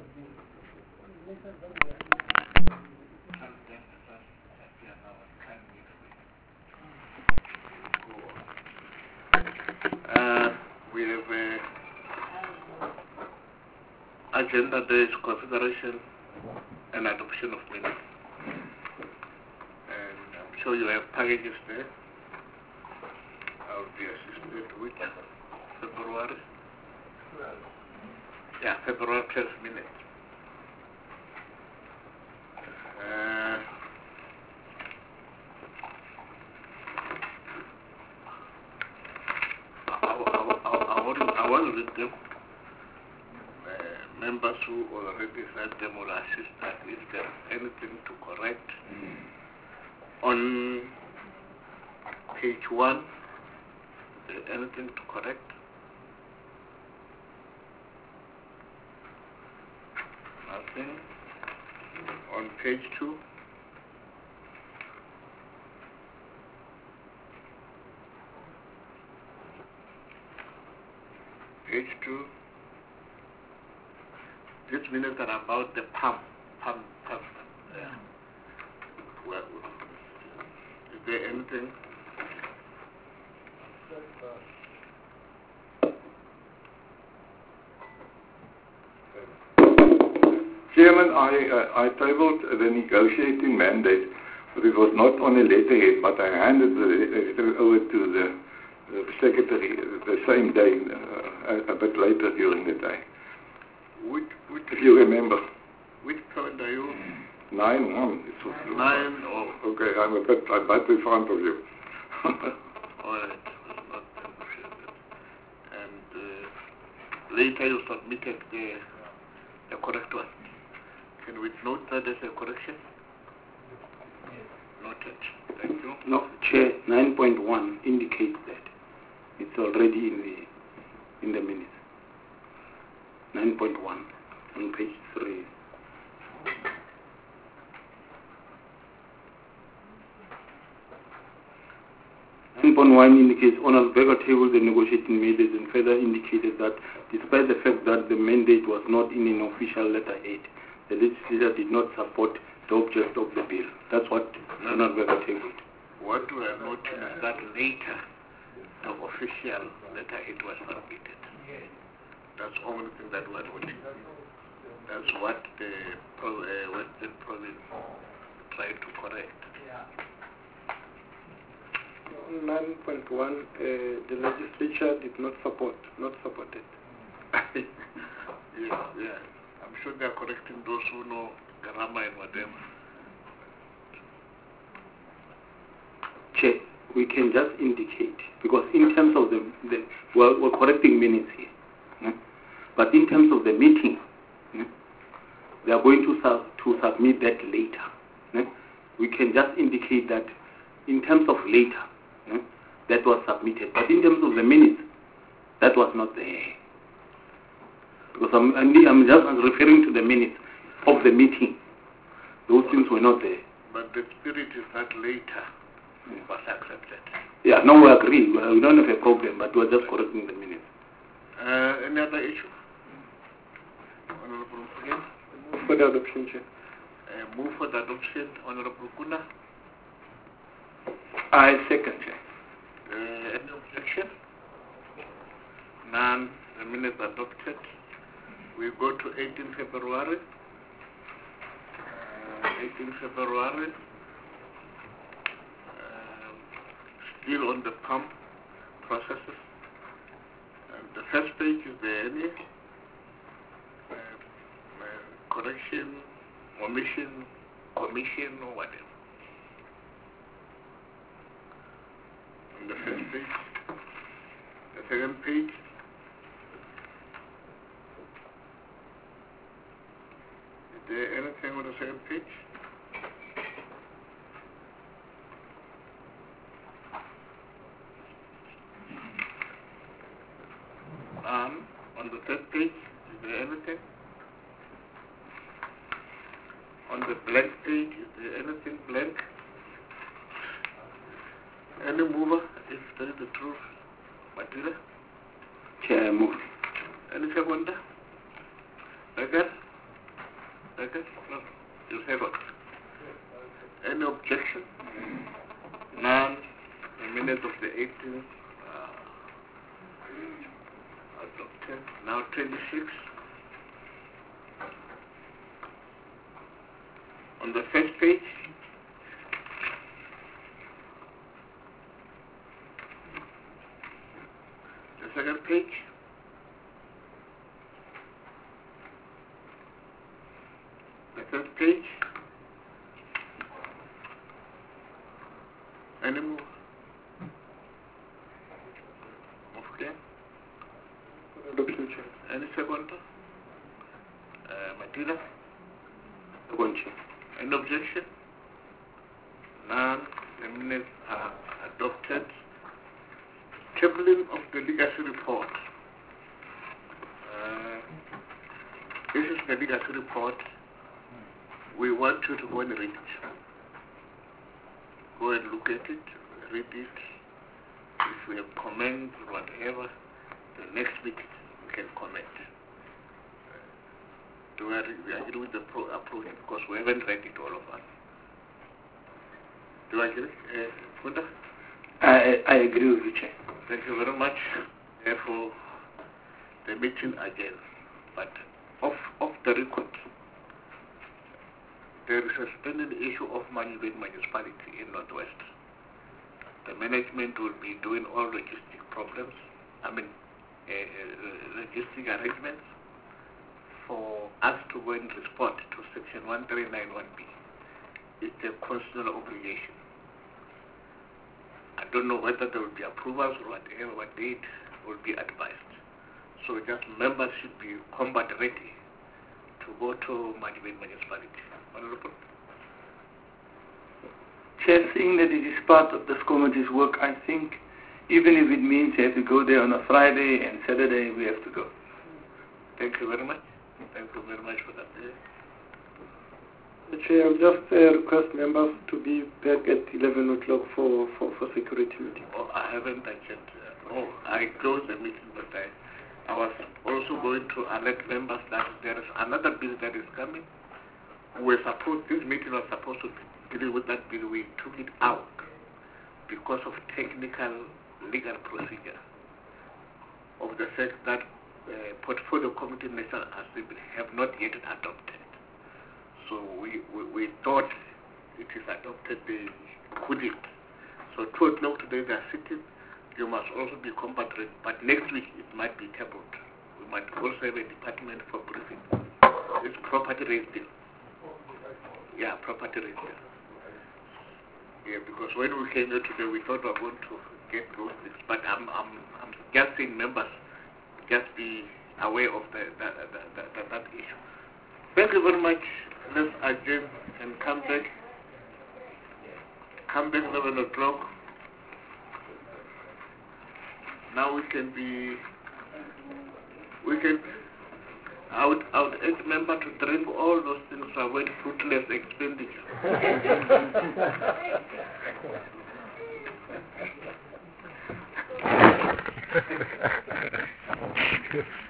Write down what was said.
We have agenda. There is consideration and adoption of minutes. And I'm sure you have packages there. I'll be assisted with February. Yeah, February 12th minutes. I will read them. Members who already read them will assist us if there is anything to correct. On page 1, is there anything to correct? Nothing. On page 2, these minutes are about the pump. Yeah. Well, is there anything? Chairman, I tabled the negotiating mandate, but it was not on a letterhead, but I handed the letter over to the secretary the same day, a bit later during the day. If you remember. Which point are you? 9-1. 9 or... Okay, I'm right in front of you. All right. Not appreciated. And later you submitted the correct one. Can we note that as a correction? Noted. Thank you. No, Chair, 9.1 indicates that it's already in the minutes. 9.1 on page 3. 9.1 indicates Honorable Becker tabled the negotiating mandate and further indicated that despite the fact that the mandate was not in an official letterhead, the legislature did not support the object of the bill. That's what Honorable Becker tabled. What we are noting is that later the official letterhead was submitted. That's the only thing that we're noting. That's what the Western Province tried to correct. 9.1, the legislature did not support it. Yeah. I'm sure they are correcting those who know grammar and whatever. Chair, we can just indicate, because in terms of we're correcting minutes here. But in terms of the meeting, they are going to submit that later. We can just indicate that in terms of later, that was submitted. But in terms of the minutes, that was not there. Because I'm just referring to the minutes of the meeting. Those things were not there. But the spirit is that later was accepted. Yeah, no, we agree. We don't have a problem, but we're just correcting the minutes. Any other issue? Honorable again? Move for the adoption, Chair. Move for the adoption, Honorable Kuna. I second, Chair. Any objection? None. The minutes adopted. We go to 18 February. 18 February. Still on the pump processes. And the first page is there any correction, omission, commission, or whatever. On the first page. The second page. Is there anything on the second page? On the third page, is there anything? On the blank page, is there anything blank? Any mover, if there is the truth, material? Chair, move. Any seconder? Again? Second? No. You have it. Any objection? None. The minutes of the 18th adopted. Now 26. On the first page, the second page, the third page, any more? Okay. Adoption, Chair. Any second? Matilda? Second, Chair. Any objection? None. The minutes are adopted. Tabling of the legacy report. This is the legacy report. We want you to go and read it. Go and look at it, read it. If we have comments or whatever, the next week we can comment. We agree with the approach because we haven't read it, all of us. Do you agree, Funda? I agree with you, Chair. Thank you very much. Therefore, the meeting again. But off the record, there is a pending issue of Manjubet municipality in Northwest. The management will be doing all logistic problems, logistic arrangements for us to go and respond to Section 1391B. It's a constitutional obligation. I don't know whether there will be approvals or whatever, what date will be advised. So just members should be combat ready to go to Manjubet municipality. Honorable. Chair, seeing that it is part of this committee's work, I think even if it means you have to go there on a Friday and Saturday, we have to go. Thank you very much. Thank you very much for that. Chair, I'll just request members to be back at 11 o'clock for security meeting. Oh, I haven't mentioned. I closed the meeting, but I was also going to alert members that there is another bill that is coming. This meeting was supposed to deal with that bill. We took it out because of technical legal procedure of the fact that Portfolio Committee National Assembly have not yet adopted. So we thought it is adopted, they couldn't. So 2 o'clock today they are sitting. You must also be combatant, but next week it might be tabled. We might also have a department for briefing. It's property raised bill. Yeah, property raised bill. Yeah, because when we came here today, we thought we were going to get those things, but I'm just saying members just be aware of that issue. Thank you very much. Let's adjourn and come back. Come back 11 o'clock. Now I would urge members to drink all those things to avoid fruitless expenditure.